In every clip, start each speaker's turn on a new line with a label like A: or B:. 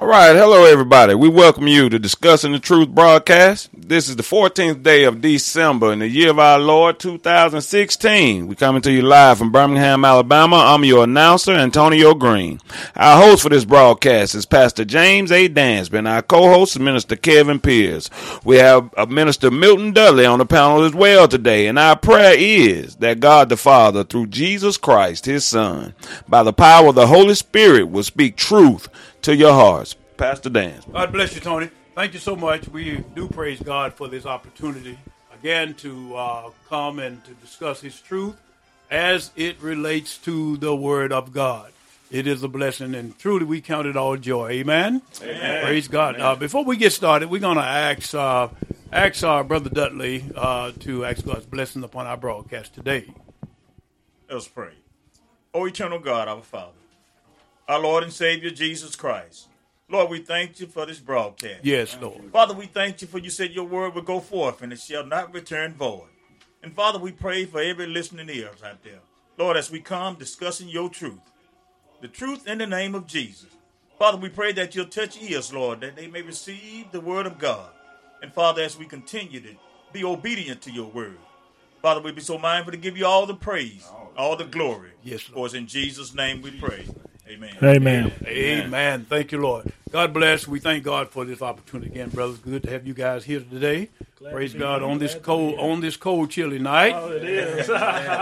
A: right, hello everybody. We welcome you to Discussing the Truth broadcast. This is the 14th day of December in the year of our Lord 2016. We coming to you live from Birmingham, Alabama. I'm your announcer, Antonio Green. Our host for this broadcast is Pastor James A. Dansby, and our co-host is Minister Kevin Pierce. We have Minister Milton Dudley on the panel as well today, and our prayer is that God the Father, through Jesus Christ, his Son, by the power of the Holy Spirit, will speak truth to your hearts. Pastor Dan.
B: God bless you, Tony. Thank you so much. We do praise God for this opportunity again to come and to discuss his truth as it relates to the word of God. It is a blessing, and truly we count it all joy. Amen? Amen. Praise God. Amen. Before we get started, we're going to ask our brother Dudley to ask God's blessing upon our broadcast today.
C: Let us pray. O eternal God, our Father, our Lord and Savior, Jesus Christ. Lord, we thank you for this broadcast.
B: Yes, Lord.
C: Father, we thank you for you said your word will go forth and it shall not return void. And Father, we pray for every listening ears out there. Lord, as we come discussing your truth, the truth in the name of Jesus. Father, we pray that you'll touch ears, Lord, that they may receive the word of God. And Father, as we continue to be obedient to your word, Father, we be so mindful to give you all the praise, all the glory.
B: Yes, Lord.
C: For it's in Jesus' name we pray. Amen.
B: Amen. Amen. Thank you, Lord. God bless. We thank God for this opportunity again, brothers. Good to have you guys here today. Praise God on this cold, chilly night.
D: Oh, it is.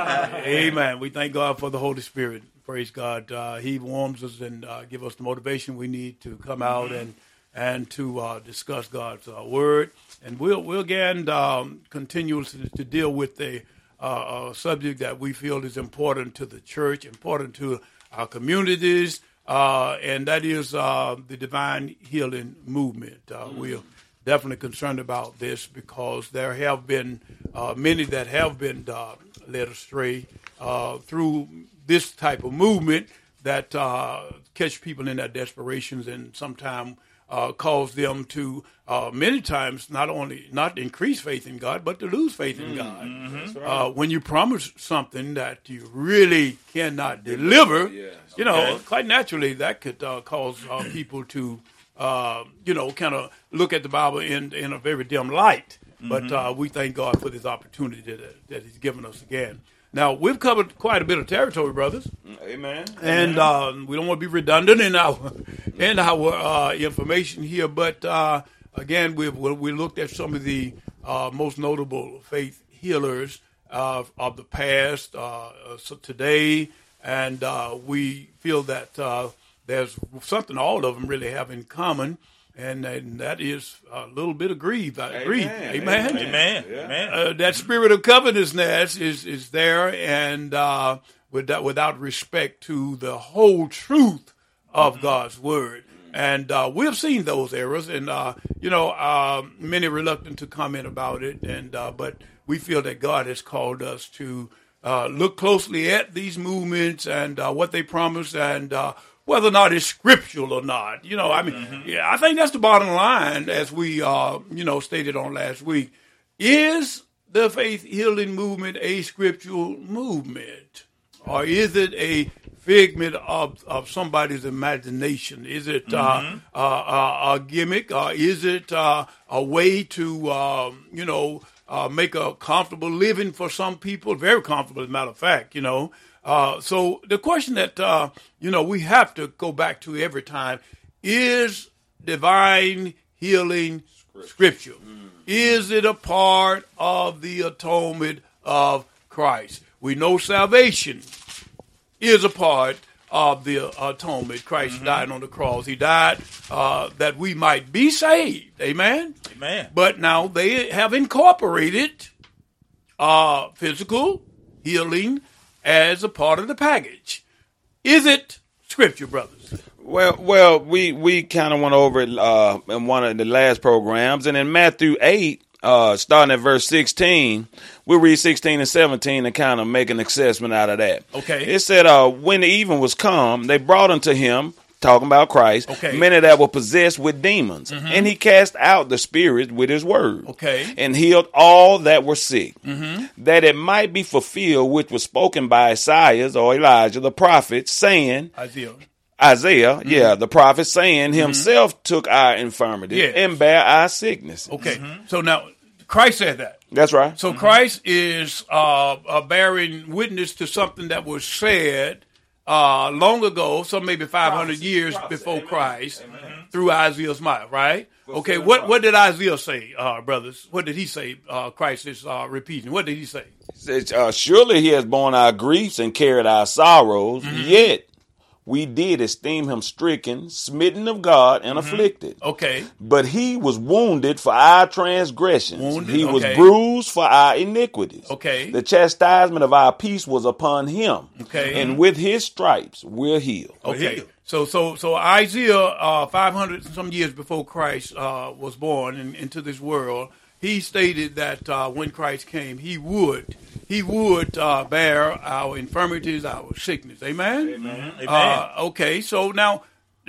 B: Amen. We thank God for the Holy Spirit. Praise God. He warms us and give us the motivation we need to come out and to discuss God's word. And we'll again continue to deal with the subject that we feel is important to the church, important to our communities, and that is the divine healing movement. We're definitely concerned about this because there have been many that have been led astray through this type of movement that catch people in their desperations and sometimes cause them to many times not increase faith in God, but to lose faith in God.
C: Mm-hmm.
B: Right. When you promise something that you really cannot deliver, quite naturally that could cause people to, kind of look at the Bible in a very dim light. Mm-hmm. But we thank God for this opportunity that he's given us again. Now, we've covered quite a bit of territory, brothers.
A: Amen.
B: And we don't want to be redundant in our information here. But, again, we looked at some of the most notable faith healers of the past, today. And we feel that there's something all of them really have in common. And that is a little bit of grief. Amen.
C: Amen. Amen.
B: That spirit of covetousness is there, and without respect to the whole truth of God's word. And we have seen those errors, and many reluctant to comment about it. And but we feel that God has called us to look closely at these movements and what they promise, and whether or not it's scriptural or not. I think that's the bottom line, as we, stated on last week. Is the faith healing movement a scriptural movement? Or is it a figment of somebody's imagination? Is it a gimmick? Or is it a way to, make a comfortable living for some people? Very comfortable, as a matter of fact, So the question that, we have to go back to every time is divine healing scripture. Is it a part of the atonement of Christ? We know salvation is a part of the atonement. Christ died on the cross. He died that we might be saved. Amen?
C: Amen.
B: But now they have incorporated physical healing as a part of the package. Is it scripture, brothers?
A: Well, we kind of went over it in one of the last programs, and in Matthew 8, starting at verse 16, we'll read 16 and 17 and kind of make an assessment out of that.
B: Okay.
A: It said, when the even was come, they brought unto him, talking about Christ, many that were possessed with demons. And he cast out the spirits with his word. And healed all that were sick, that it might be fulfilled which was spoken by Isaiah or Elijah the prophet, saying, Isaiah, the prophet saying himself took our infirmity and bare our sickness.
B: Okay, so now Christ said that.
A: That's right.
B: So Christ is bearing witness to something that was said long ago, some maybe 500 years before Christ, through Isaiah's mouth, right? Okay, what did Isaiah say, brothers? What did he say? Christ is repeating. What did he say?
A: He said, surely he has borne our griefs and carried our sorrows, yet we did esteem him stricken, smitten of God, and afflicted.
B: Okay.
A: But he was wounded for our transgressions. He was bruised for our iniquities.
B: Okay.
A: The chastisement of our peace was upon him.
B: Okay.
A: And with his stripes we're healed.
B: Okay. So Isaiah, 500 some years before Christ was born into this world, he stated that when Christ came, he would bear our infirmities, our sickness. Amen.
C: Amen.
B: Okay. So now,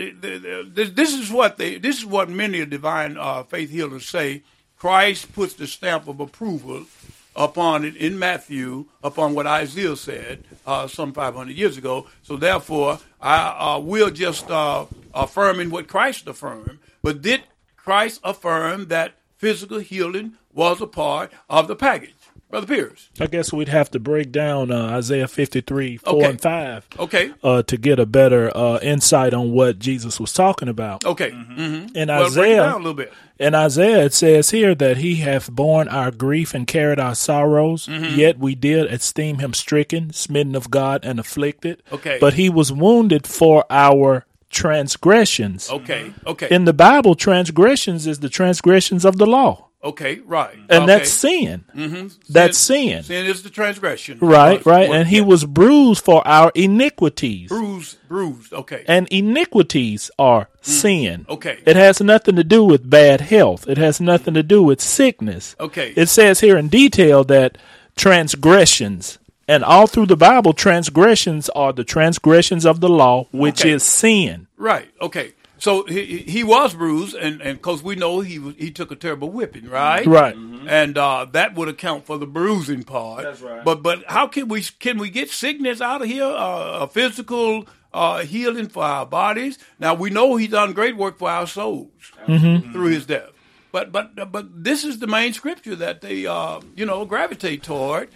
B: this is what many of divine faith healers say. Christ puts the stamp of approval upon it in Matthew, upon what Isaiah said some 500 years ago. So therefore, I will just affirming what Christ affirmed. But did Christ affirm that physical healing was a part of the package? Brother Pierce.
D: I guess we'd have to break down Isaiah 53, 4 and 5 to get a better insight on what Jesus was talking about.
B: Okay.
D: In
B: Well, break it down a little bit.
D: In Isaiah, it says here that he hath borne our grief and carried our sorrows, yet we did esteem him stricken, smitten of God, and afflicted.
B: Okay.
D: But he was wounded for our transgressions.
B: Okay.
D: In the Bible, transgressions is the transgressions of the law.
B: Okay, right.
D: And that's sin. That's sin.
B: Sin is the transgression.
D: Right. And he was bruised for our iniquities.
B: Bruised, okay.
D: And iniquities are sin.
B: Okay.
D: It has nothing to do with bad health. It has nothing to do with sickness.
B: Okay.
D: It says here in detail that transgressions, and all through the Bible, transgressions are the transgressions of the law, which is sin.
B: Right, okay. So he was bruised, and because we know he took a terrible whipping, right?
D: Right.
B: And that would account for the bruising part.
A: That's right.
B: But how can we get sickness out of here? A physical healing for our bodies. Now we know he's done great work for our souls through his death. But this is the main scripture that they gravitate toward,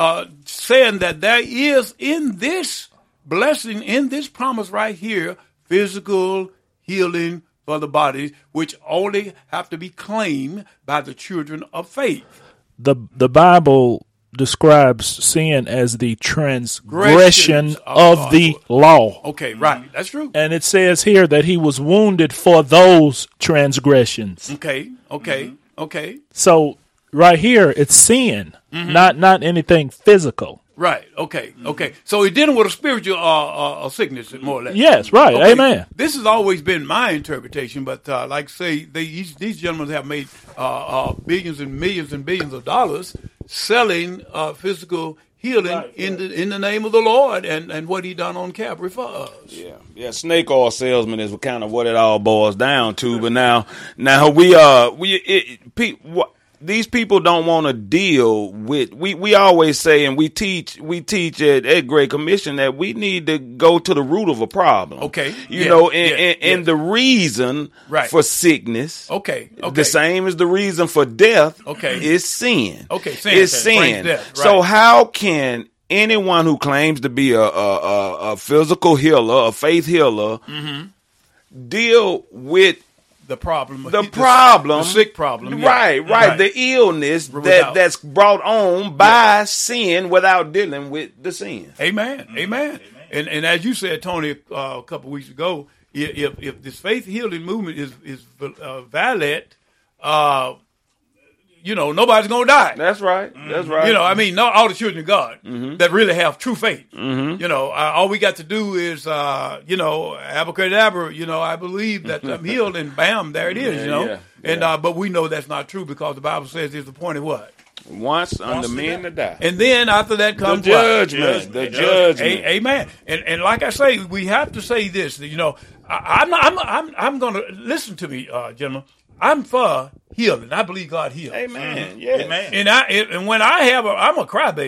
B: saying that there is in this blessing, in this promise right here, physical healing for the bodies, which only have to be claimed by the children of faith.
D: The Bible describes sin as the transgression of the law.
B: Okay, right. That's true.
D: And it says here that he was wounded for those transgressions.
B: Okay.
D: So right here, it's sin, not anything physical.
B: Right. Okay. So he's dealing with a spiritual sickness, more or less.
D: Yes. Right.
B: Okay.
D: Amen.
B: This has always been my interpretation, but like say, these gentlemen have made billions and millions and billions of dollars selling physical healing in the name of the Lord and what He done on Calvary for us.
A: Yeah. Snake oil salesman is kind of what it all boils down to. But now these people don't want to deal with. We always say, and we teach at Great Commission that we need to go to the root of a problem.
B: Okay,
A: and the reason for sickness.
B: Okay,
A: the same as the reason for death.
B: Okay,
A: is sin.
B: Okay, sin.
A: It's sin.
B: Death, right.
A: So how can anyone who claims to be a physical healer, a faith healer, deal with the sick problem, right. The illness that's brought on by sin without dealing with the sin.
B: Amen. And as you said, Tony, a couple weeks ago, if this faith healing movement is valid, nobody's gonna die.
A: That's right.
B: Not all the children of God that really have true faith. All we got to do is, abracadabra. I believe that I'm healed, and bam, there it is. But we know that's not true because the Bible says there's appointed what?
A: Once unto men to die,
B: and then after that comes
A: the judgment. The judgment.
B: Amen. And like I say, we have to say this. I'm going to listen to me, gentlemen. I'm for healing. I believe God heals.
A: Amen. Yeah.
C: Amen.
B: And when I'm a crybaby.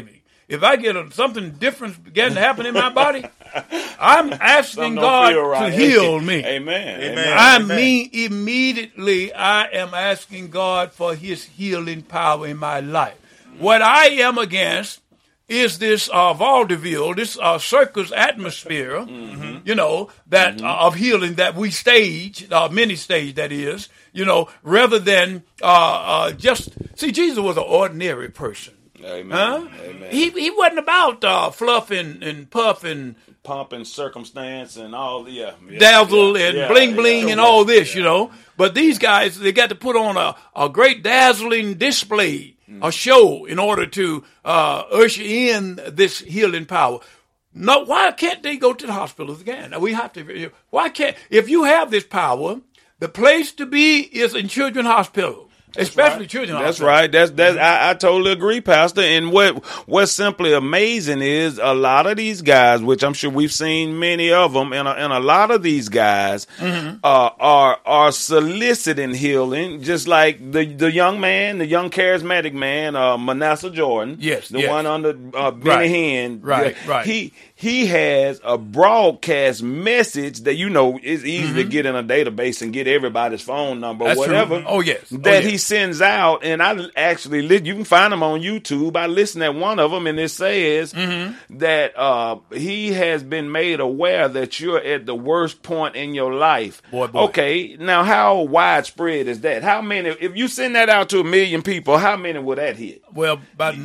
B: if I get something different beginning to happen in my body, I'm asking
A: Something don't
B: God
A: feel right.
B: to heal me.
A: Amen.
C: Amen.
B: I mean, immediately I am asking God for his healing power in my life. What I am against is this vaudeville, this circus atmosphere, that of healing that we stage, many stage that is, rather than just, see, Jesus was an ordinary person.
A: Amen.
B: Huh?
A: Amen.
B: He wasn't about fluff and puff and
A: Pomp and circumstance and all the
B: dazzle and bling bling and all this, But these guys, they got to put on a great dazzling display, a show in order to usher in this healing power. No, why can't they go to the hospitals again? We have to. Why can't? If you have this power, the place to be is in children's hospitals. Especially children.
A: That's right. That's I totally agree, Pastor. And what's simply amazing is a lot of these guys, which I'm sure we've seen many of them, and a lot of these guys are soliciting healing, just like the young man, the young charismatic man, Manasseh Jordan.
B: Yes,
A: the one under Benny Hinn.
B: Right.
A: He has a broadcast message that is easy to get in a database and get everybody's phone number,
B: That's
A: whatever.
B: True. Oh yes.
A: He sends out, and I actually you can find them on YouTube. I listened at one of them, and it says that he has been made aware that you're at the worst point in your life.
B: Boy.
A: Okay, now how widespread is that? How many? If you send that out to 1 million people, how many will that hit?
B: Well, about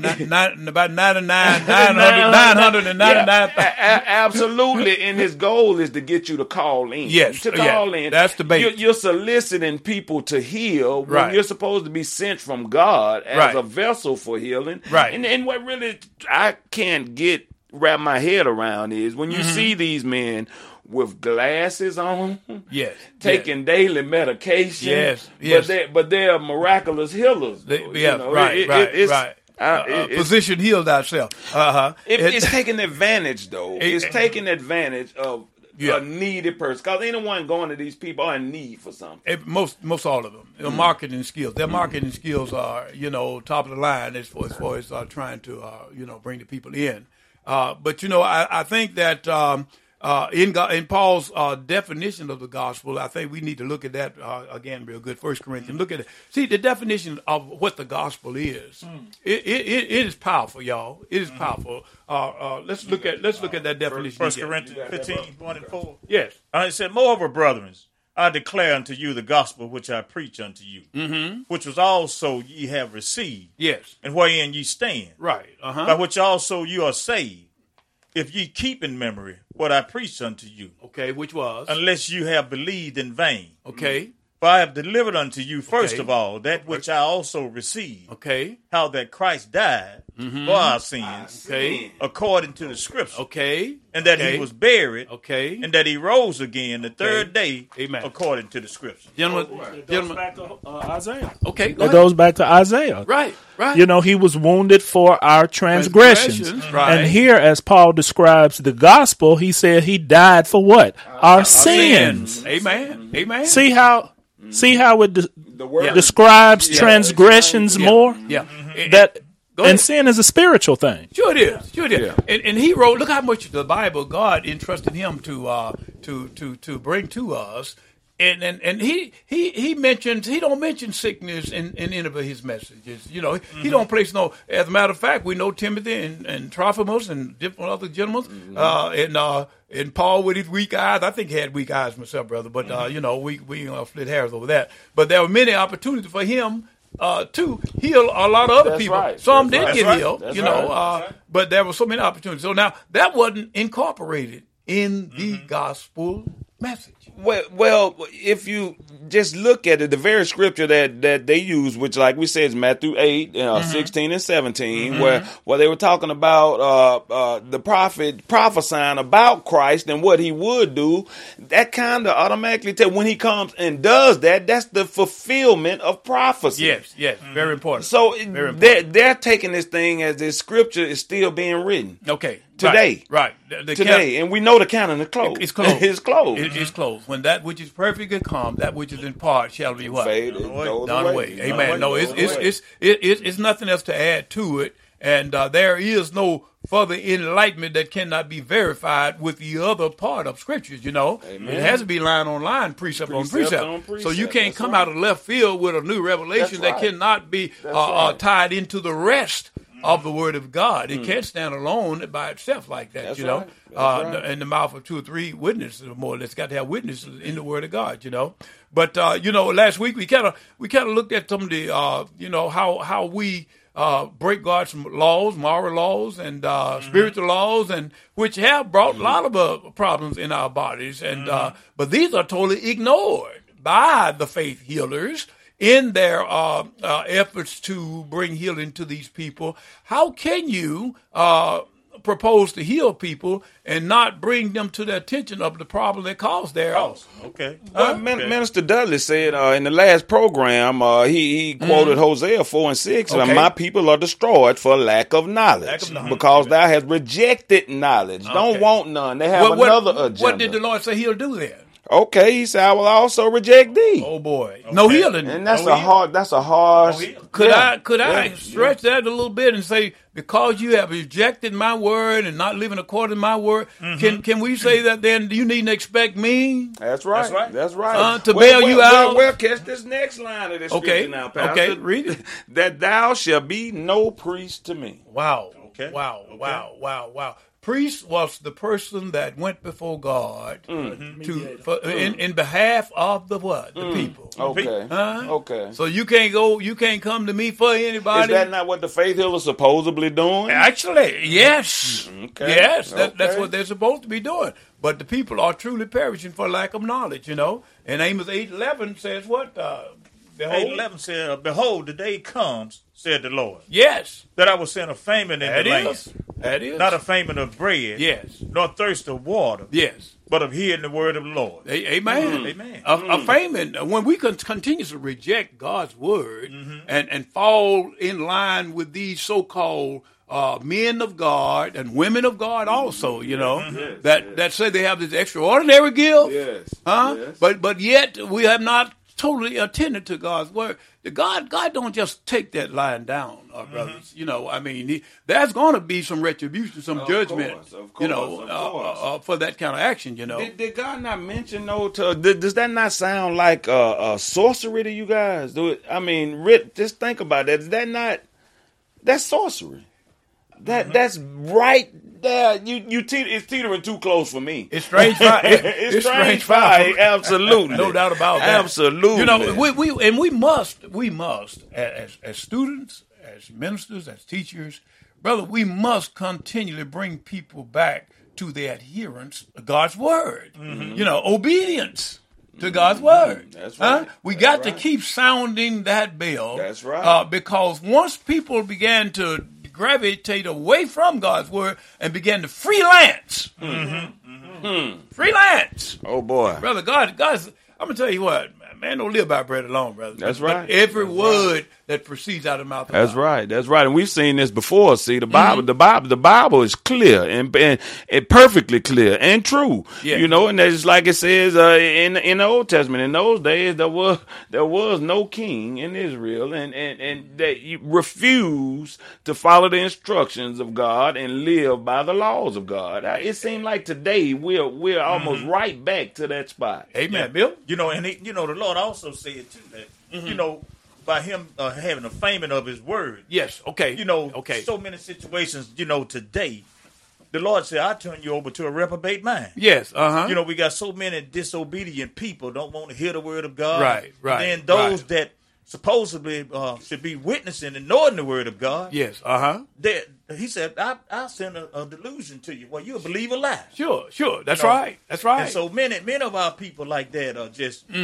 B: 999.
A: Absolutely, and his goal is to get you to call in.
B: Yes,
A: to call in.
B: That's the bait.
A: You're soliciting people to heal when
B: Right.
A: you're supposed to be sent from God as
B: Right.
A: a vessel for healing.
B: Right.
A: And what really I can't wrap my head around is when you see these men with glasses on,
B: Yes.
A: taking daily medication.
B: Yes.
A: But they're miraculous healers.
B: Right. Position healed ourselves.
A: It's taking advantage, though. It's taking advantage of a needy person. Because anyone going to these people are in need for something.
B: Most all of them. Marketing skills. Their marketing skills are, top of the line as far as trying to, bring the people in. But I think that in Paul's definition of the gospel, I think we need to look at that again real good. 1 Corinthians, look at it. See the definition of what the gospel is. It is powerful, y'all. It is powerful. Let's look at that definition.
C: 1 Corinthians 15:1-4.
B: Yes.
C: It said, "Moreover, brethren, I declare unto you the gospel which I preach unto you, which was also ye have received,
B: Yes.
C: and wherein ye stand,
B: Right.
C: by which also you are saved, if ye keep in memory what I preached unto you,
B: Okay. Which was
C: unless you have believed in vain.
B: okay.
C: For I have delivered unto you first
B: Okay.
C: of all that which I also received,
B: Okay.
C: how that Christ died for our sins,
B: Okay.
C: according to the Scripture,
B: Okay.
C: and that
B: Okay.
C: he was buried,
B: Okay.
C: and that he rose again the third day,
B: Amen.
C: according to the Scripture."
B: Gentlemen.
D: Back to Isaiah.
B: Okay. Go
D: It
B: ahead.
D: goes back to Isaiah.
B: Right.
D: He was wounded for our transgressions.
B: Right.
D: And here, as Paul describes the gospel, he said he died for what? Our sins.
B: Amen.
D: See how it
A: The word
D: describes transgressions more?
B: Yeah.
D: That
B: Go ahead.
D: and sin is a spiritual thing.
B: Sure it is.
A: Yeah.
B: And he wrote. Look how much the Bible God entrusted him to bring to us. And he mentions, he don't mention sickness in any of his messages. He don't place no. As a matter of fact, we know Timothy and Trophimus and different other gentlemen, and Paul with his weak eyes. I think he had weak eyes myself, brother. But we split hairs over that. But there were many opportunities for him to heal a lot of other
A: That's
B: people.
A: right.
B: Some
A: That's
B: did
A: right.
B: get
A: That's
B: healed,
A: right. That's right.
B: but there were so many opportunities. So now that wasn't incorporated in the gospel message.
A: Well, if you just look at it, the very scripture that they use, which, like we said, is Matthew 8, 16 and 17, where they were talking about the prophet prophesying about Christ and what he would do, that kind of automatically tell when he comes and does that, that's the fulfillment of prophecy.
B: Yes, very important.
A: So
B: Very important.
A: they're taking this thing as this scripture is still being written.
B: Okay.
A: Today.
B: Right.
A: Today. And we know the canon is closed.
B: It's closed.
A: It's closed.
B: It is closed. When that which is perfectly come, that which is in part shall be what?
A: Faded, goes
B: Done away. Amen. No, it's nothing else to add to it. And there is no further enlightenment that cannot be verified with the other part of scriptures, you know.
A: Amen.
B: It has to be line on line, precept on precept. So you can't
A: That's
B: come
A: right.
B: out of left field with a new revelation
A: That's
B: that
A: right.
B: cannot be
A: right.
B: tied into the rest of the Word of God. It can't stand alone by itself like that,
A: That's
B: you know.
A: right. That's right.
B: In the mouth of 2 or 3 witnesses or more, it's got to have witnesses in the Word of God, you know. But you know, last week we kind of looked at some of the you know, how we break God's laws, moral laws, and spiritual laws, and which have brought a lot of problems in our bodies. And but these are totally ignored by the faith healers in their efforts to bring healing to these people. How can you propose to heal people and not bring them to the attention of the problem that caused their
C: Okay.
A: Well, Minister Dudley said in the last program, he quoted Hosea 4 and 6,
B: Okay.
A: my people are destroyed for lack of knowledge,
C: Lack of knowledge.
A: because thou hast rejected knowledge. Don't want none. They have another agenda.
B: What did the Lord say he'll do then?
A: Okay, he said, I will also reject thee.
B: Oh boy, no healing.
A: And that's
C: No
A: a hard. That's a hard.
B: Could I stretch that a little bit and say, because you have rejected my word and not living according to my word, can we say that then you needn't expect me?
A: That's right.
C: That's right.
A: That's right.
B: To bail you out?
A: Well, catch this next line of this
B: Okay,
A: scripture now, Pastor.
B: okay, read it.
A: That thou shalt be no priest to me.
B: Wow.
C: Okay.
B: Wow.
C: Okay.
B: Wow. Priest was the person that went before God in behalf of the what? The people.
A: Okay.
B: Huh?
A: Okay.
B: So you can't come to me for anybody.
A: Is that not what the faith healers supposedly doing?
B: Actually, yes.
A: Okay.
B: Yes, that's
A: Okay.
B: what they're supposed to be doing. But the people are truly perishing for lack of knowledge, you know. And Amos 8:11 says what? Behold.
C: 8:11 said, "Behold, the day comes," said the Lord,
B: Yes.
C: "that I will send a famine in
B: That
C: the land,
B: is. That is.
C: not a famine of bread,
B: Yes.
C: nor thirst of water,
B: Yes.
C: but of hearing the word of the Lord."
B: Amen.
C: Amen.
B: A famine, when we continue to reject God's word and fall in line with these so-called men of God and women of God also, you know, that say they have this extraordinary gift.
A: Yes.
B: Huh?
A: Yes.
B: But yet we have not totally attended to God's word. God don't just take that lying down, brothers. You know, I mean, there's going to be some retribution, some judgment,
A: of
B: you
A: course,
B: know,
A: of course.
B: for that kind of action, you know.
A: Did God not mention though? Does that not sound like sorcery to you guys? I mean, just think about that. Is that not? That's sorcery. That's right there. It's teetering too close for me.
B: It's strange fire.
A: It's strange fire. Absolutely,
B: No doubt about that.
A: Absolutely.
B: You know, we must as students, as ministers, as teachers, brother, we must continually bring people back to the adherence of God's word. You know, obedience to God's word.
A: That's right.
B: We got to keep sounding that bell.
A: That's right.
B: Because once people began to gravitate away from God's word and began to freelance. Freelance.
A: Oh boy.
B: Brother, God's, I'm going to tell you what, man don't live by bread alone, brother.
A: That's
B: But
A: right.
B: every word that proceeds out of the mouth of
A: That's
B: God.
A: right. That's right. And we've seen this before. See, the Bible is clear and perfectly clear and true.
B: Yeah.
A: You know, and it's like it says in the Old Testament. In those days, there was no king in Israel, and they refused to follow the instructions of God and live by the laws of God. It seemed like today we're almost right back to that spot.
B: Amen, Bill.
C: You know, and the Lord also said too that you know, by him having a famine of his word.
B: Yes, okay.
C: You know,
B: okay.
C: so many situations, you know, today, the Lord said, "I turn you over to a reprobate mind."
B: Yes, uh-huh.
C: You know, we got so many disobedient people don't want to hear the word of God.
B: Right.
C: And then those that supposedly should be witnessing and knowing the word of God.
B: Yes, uh-huh.
C: He said, I'll send a delusion to you. Well, you'll believe a lie.
B: Sure. That's
C: You know,
B: right. That's right.
C: And so many of our people like that are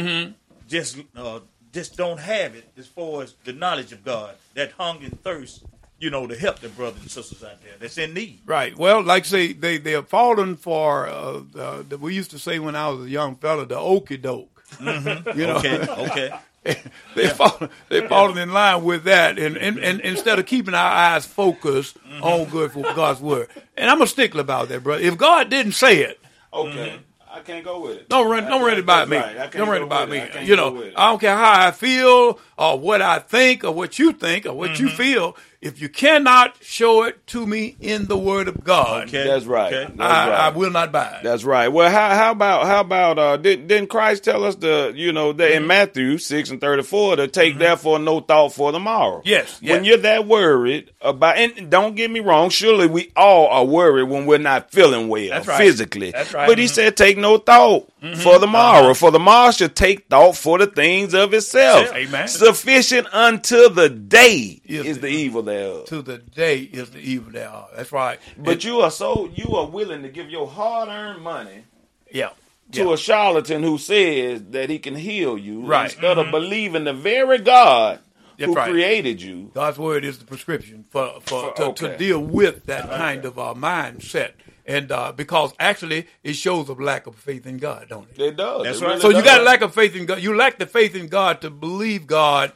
C: just don't have it as far as the knowledge of God, that hunger and thirst, you know, to help their brothers and sisters out there that's in need.
B: Right. Well, like say they have fallen for we used to say when I was a young fella, the okie doke. You know,
C: Okay.
B: they fallen in line with that, and instead of keeping our eyes focused on good for God's word. And I'm a stickler about that, brother. If God didn't say it,
A: Okay. I can't go with it.
B: don't run it by me.
A: Right. I can't
B: Don't run
A: go
B: it by
A: with
B: me.
A: it. I can't
B: You
A: go
B: know,
A: with it.
B: I don't care how I feel or what I think or what you think or what you feel. if you cannot show it to me in the Word of God,
C: Okay.
A: That's right.
C: Okay.
A: That's right.
B: I will not buy it.
A: That's right. Well, how about didn't Christ tell us that in Matthew 6:34 to take therefore no thought for tomorrow?
B: Yes,
A: When
B: yes.
A: you're that worried about, and don't get me wrong, surely we all are worried when we're not feeling well
B: That's right.
A: physically.
B: That's right.
A: But he said take no thought for tomorrow. For tomorrow should take thought for the things of itself.
B: Amen.
A: Sufficient unto the day is the evil thereof.
B: To the day is the evil thereof. That's right.
A: But you are willing to give your hard-earned money
B: Yeah.
A: to a charlatan who says that he can heal you,
B: Right.
A: instead of believing the very God
B: That's
A: who
B: right.
A: created you.
B: God's word is the prescription to
A: okay.
B: deal with that kind of mindset. And because actually it shows a lack of faith in God, don't it?
A: It does.
C: That's
A: It
C: right.
A: really
B: So you
A: does.
B: got a lack of faith in God. You lack the faith in God to believe God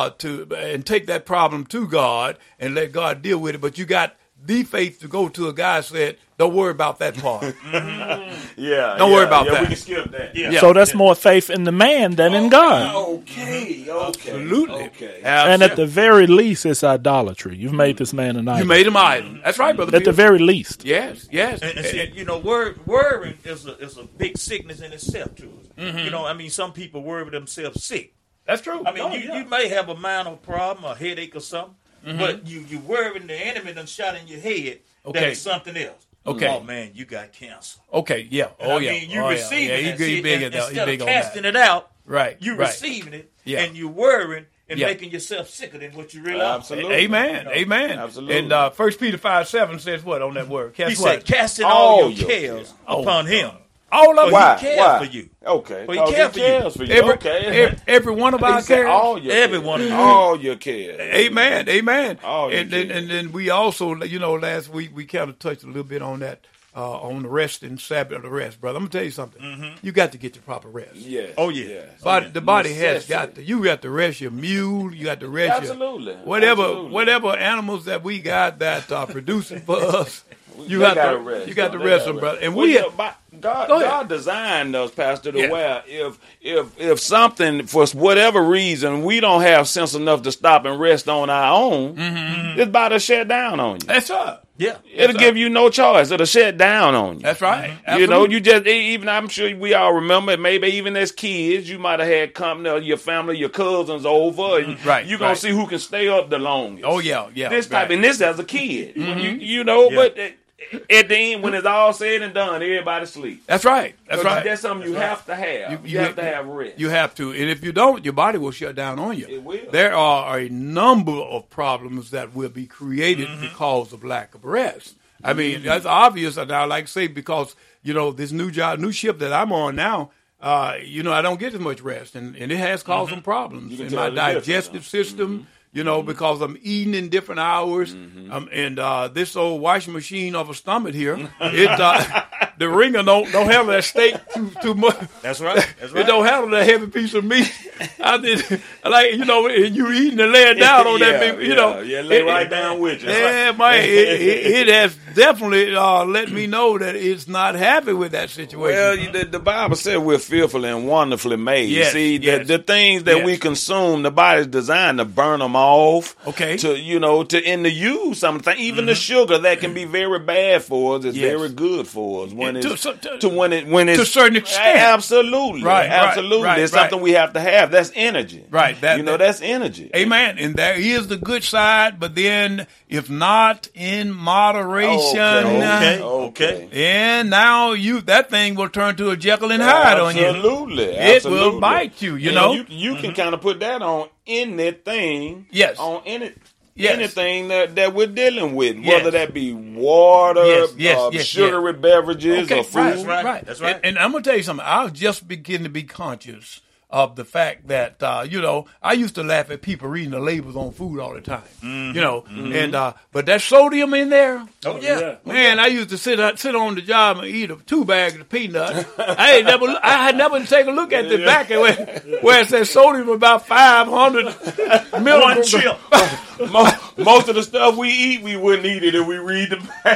B: and take that problem to God and let God deal with it. But you got the faith to go to a guy who said, don't worry about that part.
A: Yeah.
B: Don't worry about
A: yeah,
B: that.
A: We can skip that.
C: Yeah.
D: So that's more faith in the man than in God.
A: Okay.
B: Absolutely.
A: Okay.
D: And at the very least, it's idolatry. You've made this man an idol.
B: You made him idol. That's right, Brother
D: At the
B: Bill.
D: very least.
B: Yes.
C: And see, worrying is a big sickness in itself too. I mean, some people worry themselves sick.
B: That's true.
C: I mean, you may have a minor problem, a headache or something, but you worrying the enemy done shot in your head that
B: Okay.
C: it's something else.
B: Okay.
C: Oh man, you got cancer.
B: Okay, yeah.
C: And
B: I
C: I mean, you
B: oh,
C: receiving
B: yeah.
C: that
B: He
C: shit,
B: big
C: and
B: at that. He
C: instead
B: big
C: of
B: on
C: casting
B: that.
C: it out,
B: Right.
C: you
B: right.
C: receiving it,
B: Yeah.
C: and you worrying and
B: Yeah.
C: making yourself sicker than what you really are.
A: Absolutely.
B: Amen. Amen.
A: Absolutely.
B: And 1 Peter 5:7 says what on that word? Guess
C: He
B: what?
C: said, casting
A: All
C: all
A: your
C: your cares
B: Oh,
C: upon him.
B: All of
C: Why?
B: us.
C: He cares for you.
A: Okay.
C: Well, he
A: 'Cause
C: cares for you.
A: cares for you.
B: Every,
A: Okay.
B: every one of
A: He
B: our
A: said
B: cares.
A: all your
C: Every
A: cares.
C: one of you.
A: All your cares.
B: Amen. Amen.
A: All your
B: And then,
A: cares.
B: and then we also, last week we kind of touched a little bit on that, on the rest and Sabbath of the rest, brother. I'm gonna tell you something. You got to get your proper rest.
A: Yes.
C: Oh, yeah.
B: But the body has
A: Necessity.
B: got to. You got to rest your mule. You got to rest
A: Absolutely.
B: your
A: Absolutely.
B: whatever animals that we got that are producing for us. You
A: They
B: got
A: gotta
B: to
A: rest.
B: You got to
A: They
B: rest
A: gotta
B: them, brother. And
A: Well,
B: we
A: yeah, but God
B: Go ahead.
A: designed us, Pastor, to
B: Yeah.
A: where if something for whatever reason we don't have sense enough to stop and rest on our own, it's about to shut down on you.
B: that's right.
C: Yeah.
A: It'll give you no choice. It'll shut down on you.
B: That's right.
A: You know,
B: Absolutely.
A: you just even I'm sure we all remember. Maybe even as kids, you might have had company of your family, your cousins over, and
B: Right,
A: you're gonna
B: right.
A: see who can stay up the longest.
B: Oh yeah, yeah.
A: This type,
B: right.
A: and this as a kid, when you know,
C: Yeah.
A: but at the end, when it's all said and done, everybody sleep.
B: That's right. That's right.
A: That's something you have to have. You have to have rest.
B: You have to, and if you don't, your body will shut down on you.
A: It will.
B: There are a number of problems that will be created because of lack of rest. I mean, that's obvious. And I like to say because this new ship that I'm on now. I don't get as much rest, and it has caused some problems
A: can
B: in
A: tell
B: my
A: the difference,
B: digestive system. Because I'm eating in different hours, and this old washing machine of a stomach here, the ringer don't handle that steak too much.
C: That's right. That's right.
B: It don't handle that heavy piece of meat. I did, and you eating and laying down on that big,
A: lay right down with you.
B: Yeah, man, it has definitely let me know that it's not happy with that situation.
A: Well, the Bible said we're fearfully and wonderfully made.
B: Yes,
A: See,
B: yes.
A: the things that
B: Yes.
A: we consume, the body's designed to burn them off.
B: Okay.
A: To use something. Even the sugar that can be very bad for us is
B: Yes.
A: very good for us when
B: To-
A: it's
B: to-
A: when it's
B: to a certain extent.
A: Absolutely,
B: Right,
A: absolutely.
B: right,
A: It's
B: right.
A: something we have to have. That's energy.
B: Right,
A: That's energy.
B: Amen. And there is the good side, but then if not in moderation,
C: Okay.
B: and now that thing will turn to a Jekyll and Hyde on you.
A: Absolutely.
B: It will bite you, you
A: And
B: know.
A: You can kind of put that on anything.
B: Yes.
A: On
B: Yes.
A: anything that we're dealing with,
B: Yes.
A: whether that be water,
B: Yes,
A: sugary beverages, or food.
B: right.
C: That's right.
B: And I'm gonna tell you something. I was just beginning to be conscious of the fact that I used to laugh at people reading the labels on food all the time. And but that sodium in there.
C: Oh yeah.
B: Man, I used to sit on the job and eat 2 bags of peanuts. I had never taken a look at the back of where it says sodium about 500
C: One
B: milligrams.
C: chip.
A: Most of the stuff we eat, we wouldn't eat it if we read the back.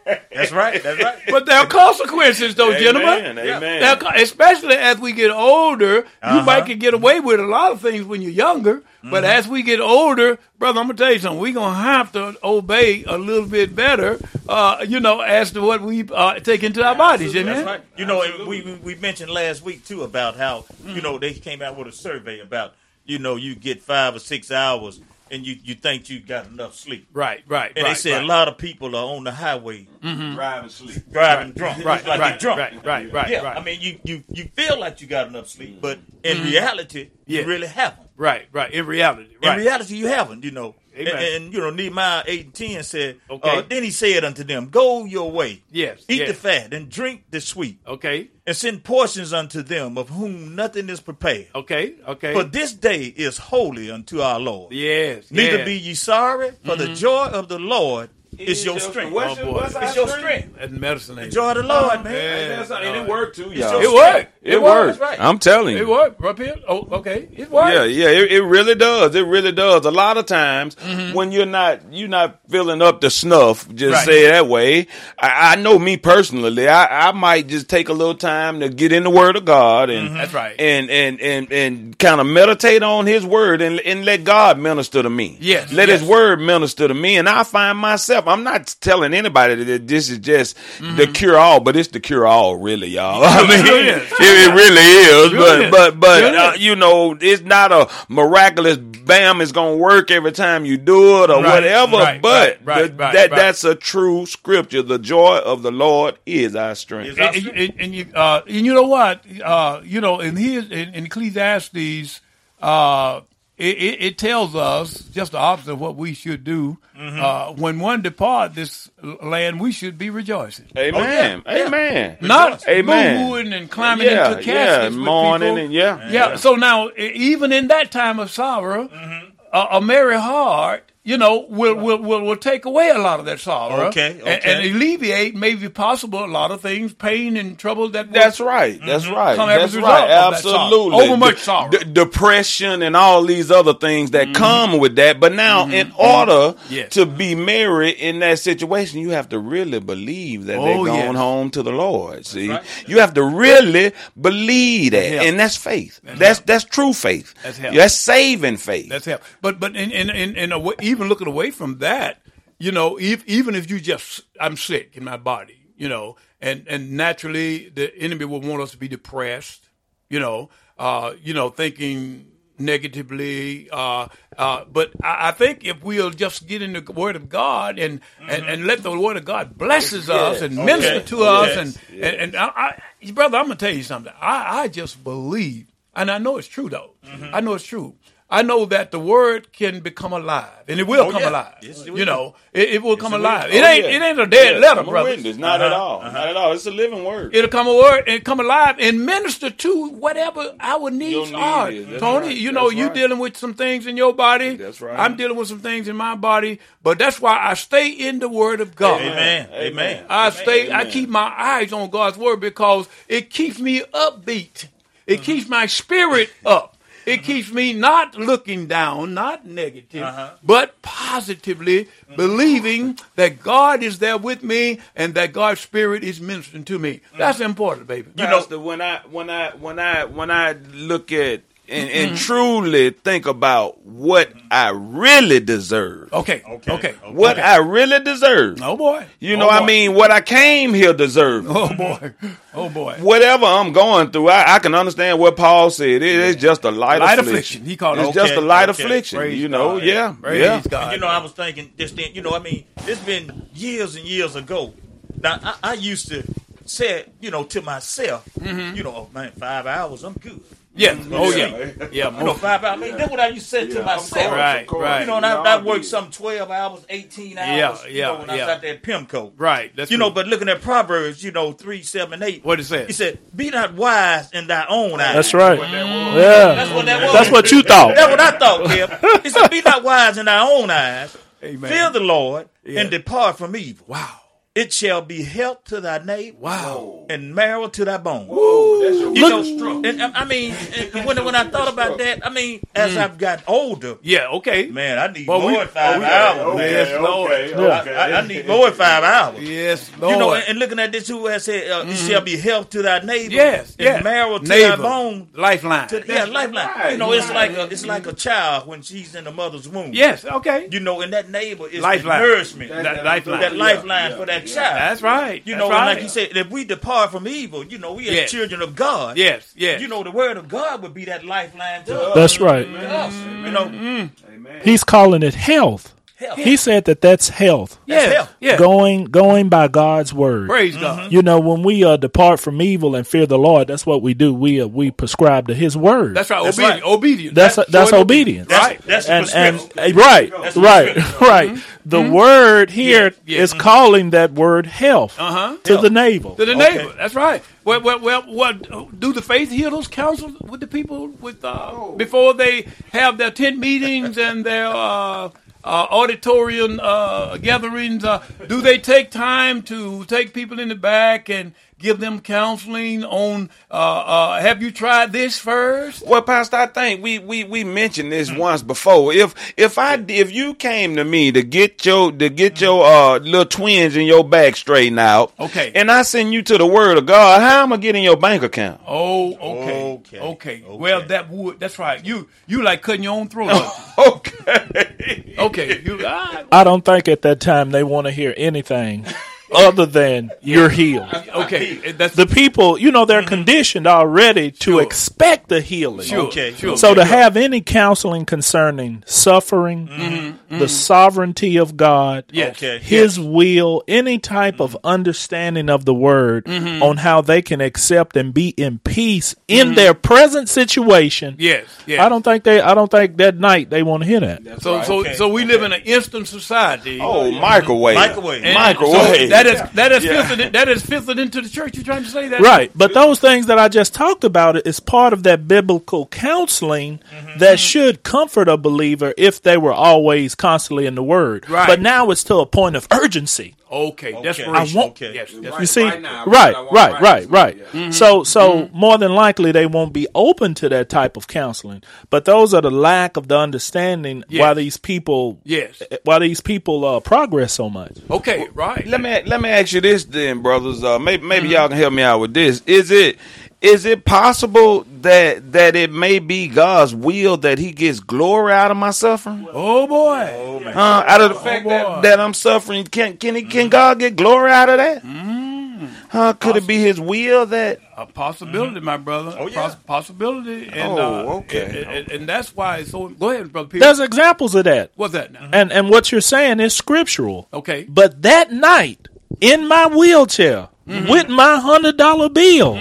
C: That's right. That's right.
B: But there are consequences, though, gentlemen.
A: Amen.
B: Especially as we get older, you might can get away with a lot of things when you're younger. But as we get older, brother, I'm going to tell you something. We're going to have to obey a little bit better, as to what we take into our bodies. Amen?
C: That's right. You know, we mentioned last week, too, about how, they came out with a survey about, you get 5 or 6 hours and you think you got enough sleep.
B: Right.
C: And they said a lot of people are on the highway driving drunk.
B: Right.
C: You're drunk.
B: Right.
C: I mean, you feel like you got enough sleep, but in reality, you really haven't.
B: Right. In reality.
C: In reality, you haven't,
B: Amen.
C: And Nehemiah 8:10 said,
B: Okay.
C: then he said unto them, go your way.
B: Yes.
C: Eat the fat and drink the sweet.
B: Okay.
C: And send portions unto them of whom nothing is prepared.
B: Okay.
C: For this day is holy unto our Lord.
B: Yes.
C: Neither be ye sorry, for the joy of the Lord is your strength.
A: What's
C: your strength.
B: That's medicine.
C: The joy of the Lord, man.
A: And it worked too, y'all.
B: It worked.
A: It worked.
C: Right.
A: I'm telling you.
B: It worked. Right here. Oh, okay. It worked.
A: Yeah, it really does. It really does. A lot of times when you're not filling up the snuff, just say it that way. I know me personally, I might just take a little time to get in the Word of God and
B: That's right.
A: and kind of meditate on His Word and let God minister to me.
B: Yes.
A: Let His Word minister to me, and I find myself. I'm not telling anybody that this is just the cure all, but it's the cure all, really, y'all. I mean, it really is. But it's not a miraculous bam. It's gonna work every time you do it or whatever. That's a true scripture. The joy of the Lord is our strength.
B: And you know what? In Ecclesiastes, it tells us just the opposite of what we should do. When one depart this land, we should be rejoicing.
A: Amen. Amen.
B: Not
A: Amen.
B: boo-hooing and climbing into caskets with
A: mourning
B: people.
A: and
B: So now, even in that time of sorrow, a merry heart, will take away a lot of that sorrow.
C: Okay.
B: And alleviate, maybe possible, a lot of things, pain and trouble that.
A: That's right. That's right.
B: Come
A: That's
B: as a
A: right.
B: result of that
A: Absolutely.
B: sorrow. Overmuch sorrow.
A: Depression and all these other things that come with that. But now, in order to be merry in that situation, you have to really believe that they're going home to the Lord. See, you have to really believe that, and that's faith. That's true faith. That's saving faith.
B: That's help. But in a way, even looking away from that, even if you I'm sick in my body, and naturally the enemy will want us to be depressed, thinking negatively. But I think if we'll just get in the Word of God and let the Word of God blesses us and minister to us, and brother, I'm gonna tell you something. I just believe, and I know it's true though. I know it's true. I know that the Word can become alive, and it will come alive. Yes, it will come alive. It ain't a dead letter, brother.
A: It's not at all. Not at all. It's a living Word.
B: It'll come a word and come alive and minister to whatever our needs are. Tony, you're dealing with some things in your body.
A: That's right.
B: I'm dealing with some things in my body, but that's why I stay in the Word of God.
C: Amen.
B: I keep my eyes on God's Word because it keeps me upbeat. It keeps my spirit up. It keeps me not looking down, not negative, but positively believing that God is there with me and that God's Spirit is ministering to me. That's important, baby.
A: Pastor, when I look at and truly think about what I really deserve.
B: Okay.
A: What I really deserve.
B: Oh boy.
A: I mean, what I came here deserve.
B: Oh boy.
A: Whatever I'm going through, I can understand what Paul said. It is just a light affliction.
B: He called it.
A: It's just a light affliction.
B: Praise
A: God.
B: Praise God.
C: I was thinking just then, it's been years and years ago. Now, I used to say, to myself, 5 hours, I'm good.
B: Yes. Yeah.
C: 5 hours. That's what I used to say to myself.
B: Right.
C: And I worked some 12 hours, 18 hours. When I was out there at PIMCO.
B: Right. That's true.
C: But looking at Proverbs, 3, 7, 8.
B: What it said?
C: He said, "Be not wise in thy own eyes."
D: That's right.
C: That's what that was.
D: That's what you thought.
C: That's what I thought, Bill. He said, "Be not wise in thy own eyes.
B: Amen.
C: Fear the Lord and depart from evil."
B: Wow.
C: It shall be health to thy navel.
B: Wow.
C: And marrow to thy bone.
A: Whoa, that's your
C: And, I mean, when I thought about that, I mean, as I've got older,
B: Yeah, okay.
C: man, I need
B: Well,
C: more than 5 hours.
B: Yes, Lord.
C: I need more than 5 hours.
B: Yes, Lord.
C: You know, and looking at this, who has said, it shall be health to thy navel.
B: Yes,
C: and marrow to thy
B: Navel.
C: bone.
B: Lifeline.
C: Lifeline.
A: right.
C: You know, it's like a child when she's in the mother's womb.
B: Yes, okay.
C: You know, and that navel is
B: Lifeline.
C: the nourishment.
B: That lifeline.
C: That lifeline for that child.
B: That's right.
C: You
B: That's
C: know,
B: right.
C: and like you said, if we depart from evil, you know, we as
B: Yes.
C: children of God.
B: Yes, yes.
C: You know, the word of God would be that lifeline to us.
D: That's right.
C: To us. You know,
D: He's calling it health.
C: health.
D: He said that that's health.
B: yes,
C: health.
B: yes.
D: Going by God's word.
B: Praise God.
D: You know, when we depart from evil and fear the Lord, that's what we do. We prescribe to His word.
B: That's right.
C: That's
B: Obedience.
C: right.
B: Obedience.
D: That's
B: showing
D: obedience.
B: Right.
C: That's
D: and
C: the prescription.
D: right,
C: That's
D: right,
C: prescription.
D: right. The word here
B: Yeah.
D: is calling that word health
B: Uh-huh.
D: to the navel.
B: To the
C: Okay.
B: neighbor. That's right. Well, do the faith healers counsel with the people with before they have their tent meetings and their auditorium gatherings? Do they take time to take people in the back and give them counseling on? Have you tried this first?
A: Well, Pastor, I think we mentioned this once before. If you came to me to get your little twins in your back straightened out,
B: Okay.
A: and I send you to the Word of God, how am I getting your bank account?
B: Oh, okay. Well, that's right. You like cutting your own throat.
A: Okay.
B: Okay.
D: I don't think at that time they want to hear anything other than you're healed.
B: Okay. That's
D: The people, you know, they're conditioned already to expect the healing.
B: Sure.
C: Okay.
B: Sure.
D: So to have any counseling concerning suffering, the sovereignty of God,
B: Yes.
C: Okay.
D: His will, any type of understanding of the word on how they can accept and be in peace in their present situation.
B: Yes. Yes.
D: I don't think that night they want to hear that.
B: So we live in an instant society.
A: Oh, microwave.
C: Microwave.
B: And
A: Microwave.
B: So that is filtered into the church. You trying to say that?
D: Right. But those things that I just talked about is part of that biblical counseling that should comfort a believer if they were always constantly in the word.
B: Right.
D: But now it's to a point of urgency.
B: Okay. That's
C: Okay.
B: right.
C: I want-
B: Yes.
D: You see,
E: Right now.
D: right. So more than likely they won't be open to that type of counseling. But those are the lack of the understanding why these people,
B: Yes.
D: progress so much.
B: Okay. Right.
A: Let me ask you this then, brothers. Maybe y'all can help me out with this. Is it possible that it may be God's will that He gets glory out of my suffering?
B: Oh boy.
A: Out of the fact that I'm suffering, can God get glory out of that? Could it be His will that?
B: A possibility, my brother.
C: Oh, yeah.
B: Possibility. And,
A: okay.
B: And that's why it's so. Go ahead, brother Peter.
D: There's examples of that.
B: What's that now?
D: And what you're saying is scriptural.
B: Okay.
D: But that night, in my wheelchair, with my $100 bill,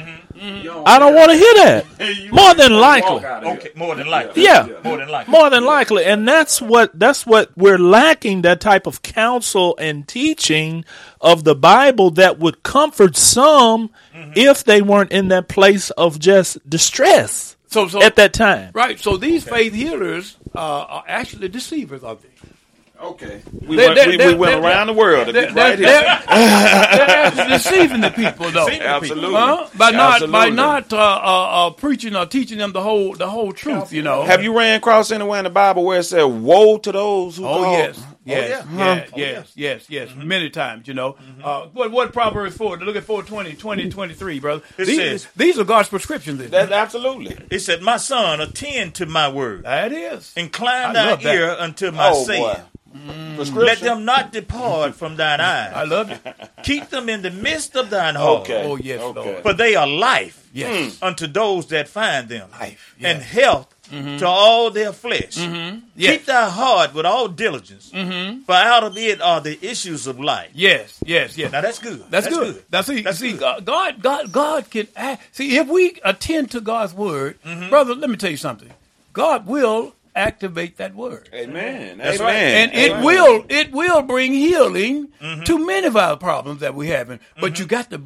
D: I don't want to hear that. More than likely.
C: Okay, more than likely.
D: Yeah.
C: More than likely.
D: More than likely. And that's what we're lacking, that type of counsel and teaching of the Bible that would comfort some if they weren't in that place of just distress
B: So
D: at that time.
B: right. So these faith healers are actually deceivers, are they?
A: Okay.
B: They-
A: We went
B: they're-
A: around the world to get right here.
B: They're actually deceiving the people, though.
A: Absolutely.
B: By
A: Absolutely.
B: not preaching or teaching them the whole truth, you know.
A: Have you ran across anywhere in the Bible where it said, "Woe to those who"?
B: Oh
A: call-"
B: yes,
C: yeah.
B: yes, many times, you know. What Proverbs 4? Look at 4:20, 23, brother.
C: It
B: These,
C: says-
B: these are God's prescriptions.
A: That's absolutely.
C: It said, "My son, attend to my word.
B: That is.
C: Incline
B: I
C: thy
B: love that.
C: ear unto my
A: Oh
C: saying.
A: boy.
C: Let them not depart from thine
B: I
C: eyes.
B: love it.
C: Keep them in the midst of thine heart.
A: Okay.
B: Oh yes,
A: Okay.
B: Lord.
C: For they are life
B: Yes.
C: unto those that find them,
B: Life,
C: and
B: yes.
C: health to all their flesh.
B: Yes.
C: Keep thy heart with all diligence, for out of it are the issues of life.
B: Yes.
C: Now that's good.
B: That's good. Now see,
C: That's
B: see,
C: good.
B: God can see if we attend to God's word, brother. Let me tell you something. God will activate that word,
A: Amen.
C: That's
A: Amen.
C: right.
B: and it will bring healing to many of our problems that we have. But you got to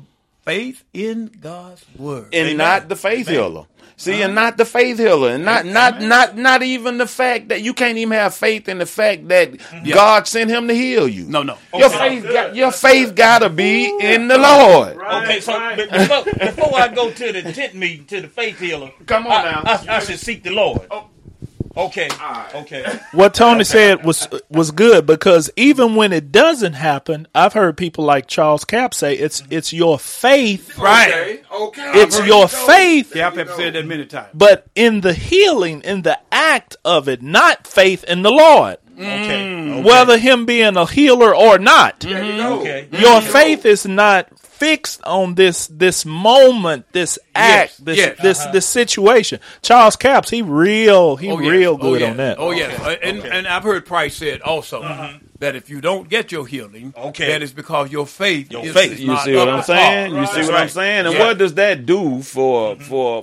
B: faith in God's word.
A: And not the faith healer. See, and not the faith healer, and not even the fact that you can't even have faith in the fact that God sent him to heal you.
B: No.
A: Your faith gotta be in the Lord.
C: Okay, so before I go to the tent meeting to the faith healer,
A: Come on now.
C: I should seek the Lord. Okay. Okay.
D: What Tony said was good, because even when it doesn't happen, I've heard people like Charles Capp say it's your faith.
B: Right.
A: Okay.
D: It's your faith.
B: Yeah, I've said that many times.
D: But in the healing, in the act of it, not faith in the Lord.
C: Okay.
D: Whether him being a healer or not.
C: Okay.
D: Your faith is not fixed on this moment, this act, this situation. Charles Capps, he real good on that.
B: Oh yeah, and I've heard Price said also that if you don't get your healing, that is because your faith.
A: You see what I'm saying? You see what I'm saying? And what does that do for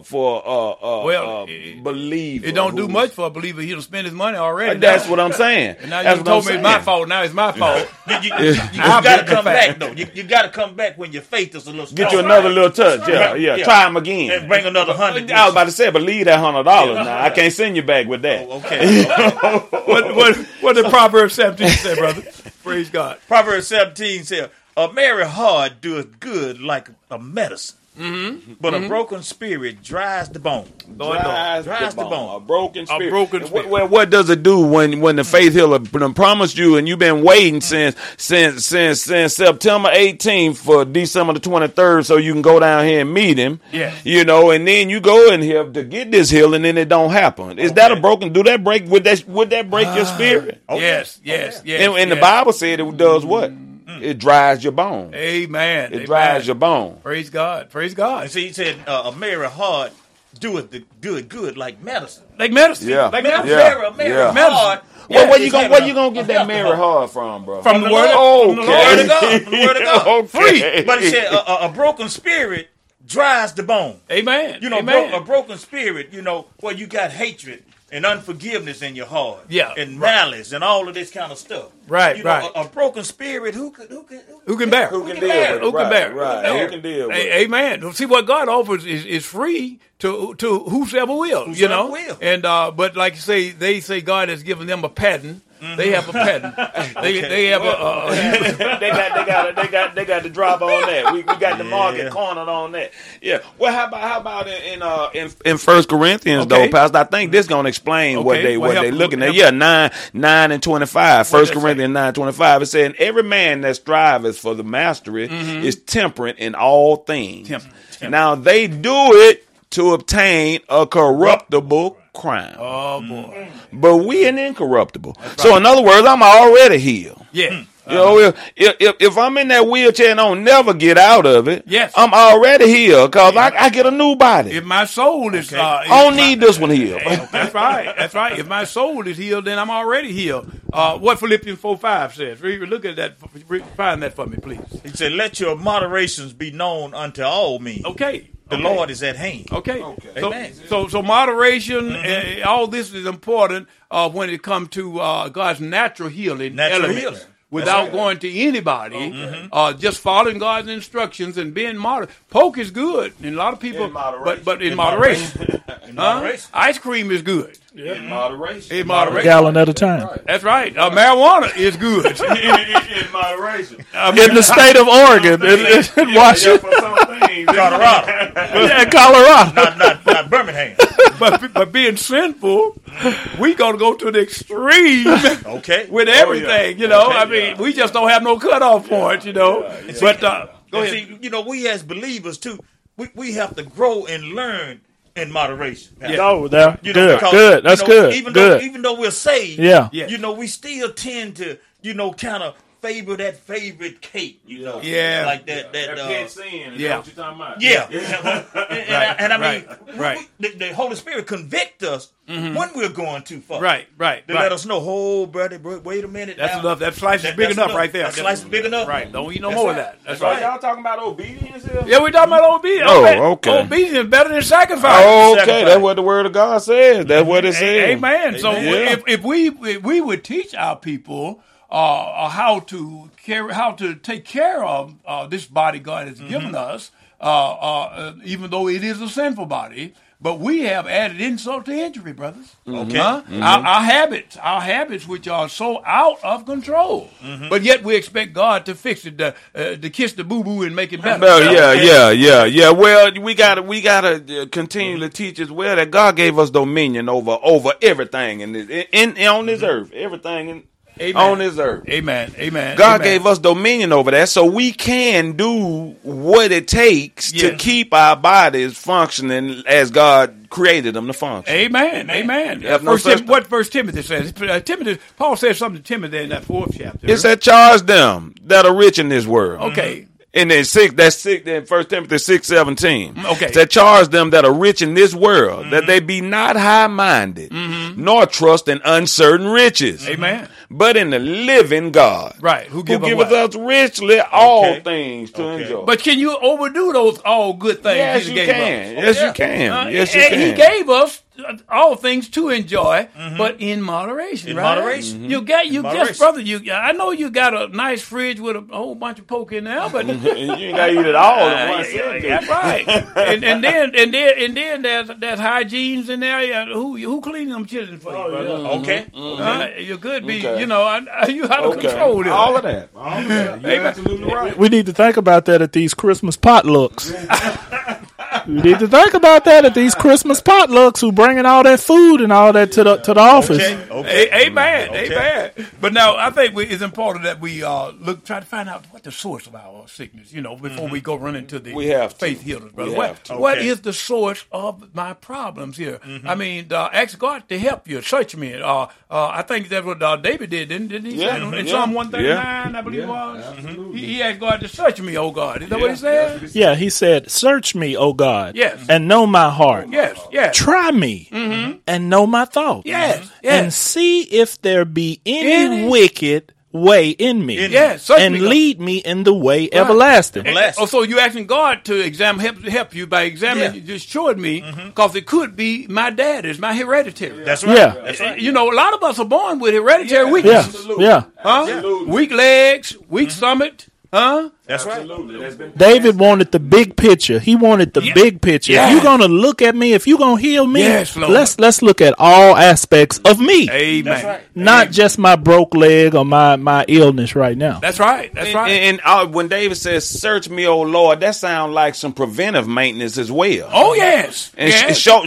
A: believer?
B: It don't do much for a believer. He'll spend his money already.
A: That's what I'm saying.
B: And now you told me it's my fault. Now it's my fault.
C: You got to come back though. You got to come back when your faith is a little strong.
A: Get you another little touch. Yeah. Try him again.
C: And bring another 100.
A: I was about to say, but leave that $100 now. I can't send you back with that.
C: Okay.
B: What did Proverbs 17 say, brother? Praise God.
C: Proverbs 17 says, "A merry heart doeth good like a medicine, but a broken spirit dries the bone."
A: Dries the bone. A broken spirit.
B: What
A: does it do when the faith healer promised you and you've been waiting since September 18th for December the 23rd so you can go down here and meet him?
B: Yeah.
A: You know, and then you go in here to get this healing and it don't happen. Is that a broken? Do that break? Would that break your spirit?
B: Yes.
A: And the Bible said it does what? It dries your bone.
B: Amen.
A: It dries your bone.
B: Praise God.
C: And see, he said, "A merry heart doeth the good like medicine."
B: Like medicine.
A: Yeah.
B: Like
C: A
B: medicine.
C: merry heart.
A: Where you gonna get that merry heart from, bro?
B: From the word
C: From the word of God. From the word of God.
A: Okay.
C: But it said, a broken spirit dries the bone.
B: Amen.
C: You know,
B: Amen.
C: a broken spirit, where you got hatred and unforgiveness in your heart.
B: Yeah.
C: And malice and all of this kind of stuff.
B: Right,
C: You know,
B: right.
C: A broken spirit, who can
B: bear?
A: Who can
C: can
A: deal
C: bear?
A: with it?
B: Who can bear?
A: Right. Who can deal with it?
B: Amen. See, what God offers is free to whosoever will.
C: Whosoever will.
B: And but like you say, they say God has given them a patent. They have a patent. They have
A: they got the drop on that. We got the market cornered on that. Yeah. Well, how about in 1 Corinthians though, Pastor? I think this gonna explain what they looking at. Yeah, 9 and 25. 1 Corinthians 9:25. It said, "And every man that striveth for the mastery is temperate in all things. Now they do it to obtain a corruptible crown.
B: Oh boy!
A: But we an incorruptible. Right. So in other words, I'm already healed.
B: Yeah.
A: You know, if I'm in that wheelchair and don't never get out of it, I'm already healed because I get a new body.
B: If my soul is,
A: I don't need this one healed.
B: That's right. That's right. If my soul is healed, then I'm already healed. What Philippians 4:5 says. Look at that. Find that for me, please.
C: He said, "Let your moderations be known unto all men."
B: Okay.
C: The Lord is at hand.
B: Okay.
C: Amen.
B: So moderation, all this is important when it comes to God's natural healing elements. Without going to anybody, just following God's instructions and being moderate. Pork is good, and a lot of people, but in moderation. Ice cream is good.
A: In moderation.
B: In moderation.
D: Gallon at a time.
B: That's right. Marijuana is good.
A: in moderation.
D: In the state of Oregon, in Washington,
C: Colorado.
D: Colorado.
C: Not Birmingham.
B: But being sinful, we gonna go to the extreme. With everything, you know. I mean, we just don't have no cutoff point, you know. But go ahead.
C: See, we as believers too, we have to grow and learn in moderation.
D: Good. That's good.
C: Even though we're saved, we still tend to, kind of favor that favorite cake, like that
A: pet sin. What you talking about?
C: And I mean, the Holy Spirit convict us when we're going too far.
B: Right.
C: To let us know, brother, wait a minute.
B: That's enough. That slice is big enough right there.
C: That slice is big enough.
B: Right. Don't eat no more of that. That's right.
A: Y'all talking about obedience here?
B: Yeah, we're talking about obedience.
A: Oh, okay.
B: Obedience is better than sacrifice.
A: Okay, that's what the Word of God says. That's what it says.
B: Amen. So if we would teach our people how to take care of this body God has given us, even though it is a sinful body. But we have added insult to injury, brothers.
C: Okay.
B: Our habits, which are so out of control. But yet we expect God to fix it, to kiss the boo-boo and make it better.
A: Well, yeah. Well, we gotta continue to teach as well that God gave us dominion over everything on this earth, everything on this earth.
B: Amen.
A: God gave us dominion over that, so we can do what it takes to keep our bodies functioning as God created them to function.
B: Amen. What First Timothy says. Paul says something to Timothy in that 4th chapter.
A: It said, "Charge them that are rich in this world."
B: Okay.
A: And then in 1 Timothy 6:17.
B: Okay.
A: That charge them that are rich in this world, that they be not high-minded, nor trust in uncertain riches.
B: Amen.
A: But in the living God.
B: Right. Who giveth
A: us richly all things to enjoy.
B: But can you overdo those all good things?
A: Yes, you can. Yes, you can. Yes, you can.
B: He gave us all things to enjoy, but in moderation.
C: Moderation.
B: You just, brother. I know you got a nice fridge with a whole bunch of pork in there, but
A: you ain't got to eat it all in one sitting.
B: That's right. and then there's hygienes in there. Who clean them children for you, brother?
C: Okay.
B: You could be, you how to control it.
A: All of that. You're absolutely right.
D: We need to think about that at these Christmas potlucks. We need to think about that at these Christmas potlucks. Who bringing all that food and all that to the office?
B: Amen. But now I think it's important that we try to find out what the source of our sickness. Before we go run into the faith healers, brother. What is the source of my problems here? I mean, ask God to help you. Search me. I think that's what David did, didn't he? In Psalm 139, I believe it was. He asked God to search me, oh God. Is that what he said?
D: Yeah, he said, "Search me, O God,
B: yes,
D: and know my heart.
B: Yes.
D: Try me, and know my thoughts.
B: Yes.
D: And see if there be any wicked way in me. And lead me in the way everlasting."
B: So you asking God to help you by examining. You just showed me because it could be my dad. It's my hereditary.
C: That's right.
D: Yeah.
C: That's right.
B: A lot of us are born with hereditary weakness.
D: Yeah.
B: Weak legs, weak stomach.
C: That's right.
D: David wanted the big picture. He wanted the big picture.
B: Yeah.
D: If you're going to look at me, if you're going to heal me,
B: Lord.
D: let's look at all aspects of me.
B: Amen.
C: That's right.
D: Not just my broke leg or my illness right now.
B: That's right. That's right.
A: And when David says, "Search me, O Lord," that sounds like some preventive maintenance as well.
B: Oh, yes.
A: And
B: yes.
A: show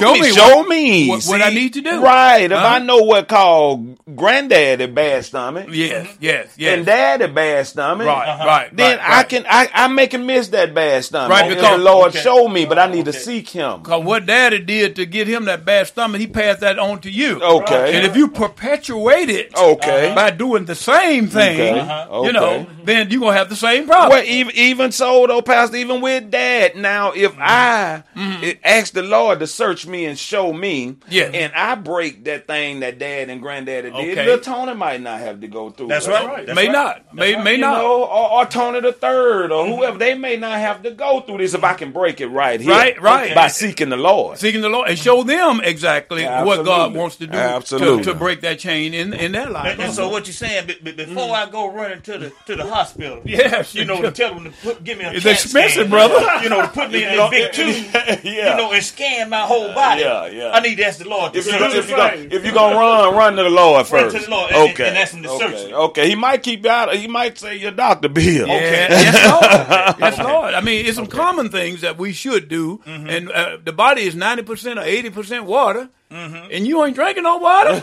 A: me
B: what I need to do.
A: Right. If I know what called granddaddy bad stomach.
B: Yes.
A: And daddy bad stomach.
B: Right.
A: Then I make him miss that bad stomach.
B: Right,
A: because the Lord showed me, but I need to seek him.
B: Because what daddy did to get him that bad stomach, he passed that on to you.
A: Okay.
B: And if you perpetuate it by doing the same thing, then you're going to have the same problem.
A: Well, even so, though, Pastor, even with Dad, now if I ask the Lord to search me and show me, and I break that thing that Dad and Granddaddy did, little Tony might not have to go through.
C: That's right.
B: May not. May not.
A: Or Tony the Third, or whoever, they may not have to go through this if I can break it right here.
B: Right.
A: By seeking the Lord.
B: Seeking the Lord and show them exactly what God wants to do to break that chain in their life.
C: And so what you're saying, before I go running to the hospital,
B: yes,
C: to tell them to give me a
B: it's expensive, brother.
C: To put me in a big tube, and scan my whole body. I need to ask the Lord.
A: If you're gonna run to the Lord first.
C: Run to the Lord and ask him to search you.
A: Okay, he might keep you out. He might say your doctor bill.
C: Okay.
B: Yes, Lord. I mean, it's some common things that we should do, and the body is 90% or 80% water. And you ain't drinking no water?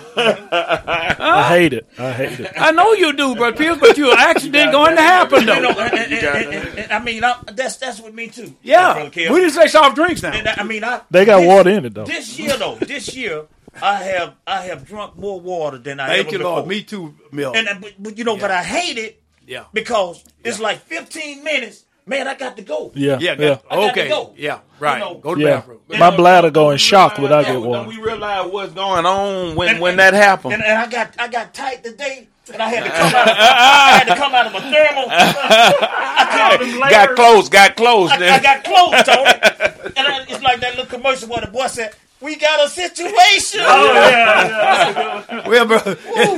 D: I hate it.
B: I know you do, Brother Pierce, but your accident going to happen, though.
C: I mean, that's with me, too.
B: Yeah. We didn't say soft drinks now.
D: They got water in it, though.
C: This year, I have drunk more water than I ever before.
B: Thank you, Lord. Me too, Mill.
C: But I hate it because it's like 15 minutes. Man, I got to go.
D: Yeah.
C: I got to go.
B: Yeah, right. Go to the bathroom.
D: My bladder go in shock when I get water.
A: Don't we realize what's going on when that happens?
C: And I got tight today, and I had to come out of my thermal.
A: Got close.
C: I got close, Tony. And it's like that little commercial where the boy said, we got a situation.
B: Well, brother,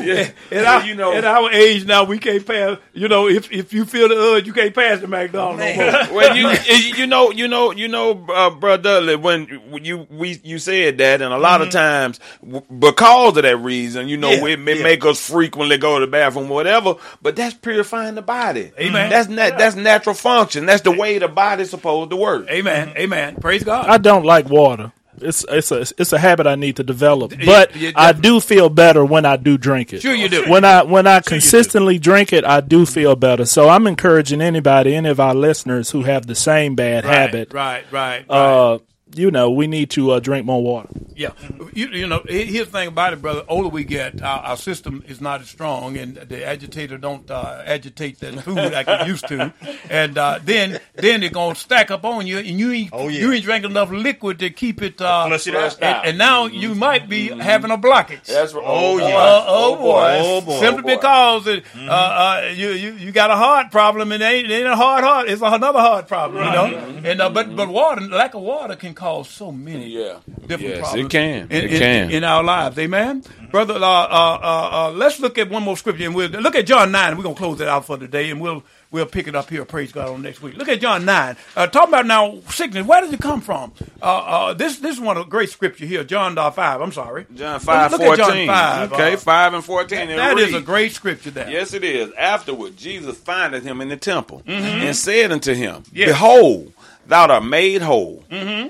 B: at our age now, we can't pass. You know, if you feel the urge, you can't pass the McDonald's no more.
A: Well, you know, Brother Dudley, when you said that, and a lot of times, because of that reason, you know, it make us frequently go to the bathroom, or whatever. But that's purifying the body.
B: Amen.
A: That's natural function. That's the way the body's supposed to work.
B: Amen. Amen. Praise God.
D: I don't like water. It's a habit I need to develop, but I do feel better when I do drink it.
B: Sure you do.
D: When I consistently drink it, I do feel better. So I'm encouraging any of our listeners who have the same bad habit.
B: Right.
D: You know, we need to drink more water.
B: Yeah. You know, here's the thing about it, brother. Older we get, our system is not as strong, and the agitator don't agitate that food like it used to. And then they're going to stack up on you, and you ain't drinking enough liquid to keep it. And now you might be having a blockage.
A: That's right.
B: Oh boy. Simply because you got a heart problem, and it ain't a heart. It's another heart problem, you know. And but water, lack of water can cause so many different problems.
A: It can
B: in our lives. Amen. Brother, let's look at one more scripture, and we'll look at John 9. We're going to close it out for today, and we'll pick it up here, praise God, on next week. Look at John 9. Talking about now sickness. Where does it come from? This is one of the great scripture here, John 5. I'm sorry.
A: John 5,
B: look
A: 14.
B: At John 5.
A: Okay, 5 and 14.
B: That is a great scripture there.
A: Yes, it is. Afterward, Jesus findeth him in the temple and said unto him, Behold, thou art made whole.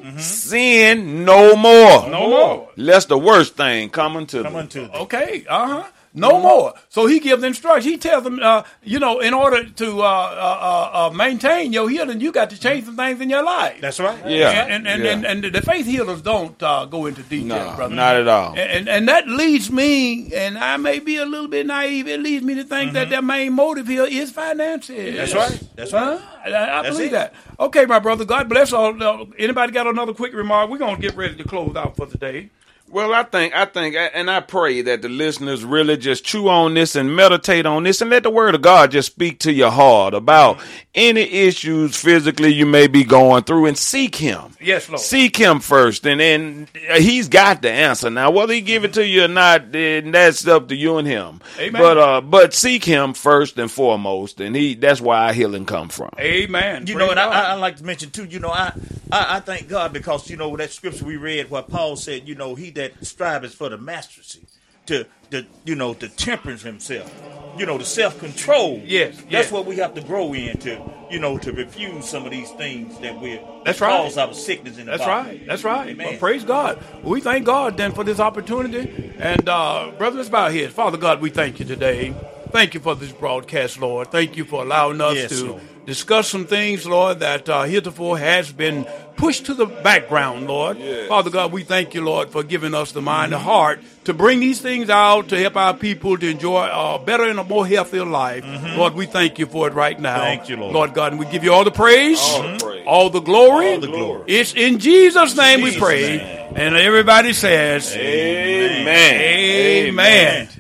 A: Sin no more. Lest the worst thing come unto thee.
B: Okay, no more. So he gives instructions. He tells them, in order to maintain your healing, you got to change some things in your life.
C: That's right.
A: Yeah.
B: And the faith healers don't go into detail, brother.
A: Not at all.
B: And that leads me, and I may be a little bit naive, it leads me to think that their main motive here is finances.
C: That's right. That's right.
B: I believe that. Okay, my brother, God bless all. Anybody got another quick remark? We're going to get ready to close out for today.
A: Well, I think, and I pray that the listeners really just chew on this and meditate on this and let the word of God just speak to your heart about any issues physically you may be going through, and seek him.
B: Yes, Lord.
A: Seek him first, and then he's got the answer. Now, whether he give it to you or not, then that's up to you and him.
B: Amen.
A: But seek him first and foremost, and that's where our healing come from.
B: Amen.
C: You know, and I like to mention too, I thank God because, that scripture we read where Paul said, he that strives for the mastery, to temperance himself, to self-control.
B: Yes.
C: That's what we have to grow into, to refuse some of these things that
B: That's
C: cause
B: right.
C: our sickness in the
B: That's
C: body.
B: right. That's right.
C: Amen.
B: Well, praise God. We thank God then for this opportunity. And brother, let's bow our heads. Father God, we thank you today. Thank you for this broadcast, Lord. Thank you for allowing us to discuss some things, Lord, that heretofore has been pushed to the background, Lord.
A: Yes.
B: Father God, we thank you, Lord, for giving us the mind and heart to bring these things out to help our people to enjoy a better and a more healthier life. Lord, we thank you for it right now.
C: Thank you, Lord.
B: Lord God, and we give you all the praise, all the glory. It's in Jesus' name we pray. And everybody says,
A: Amen.
B: Amen.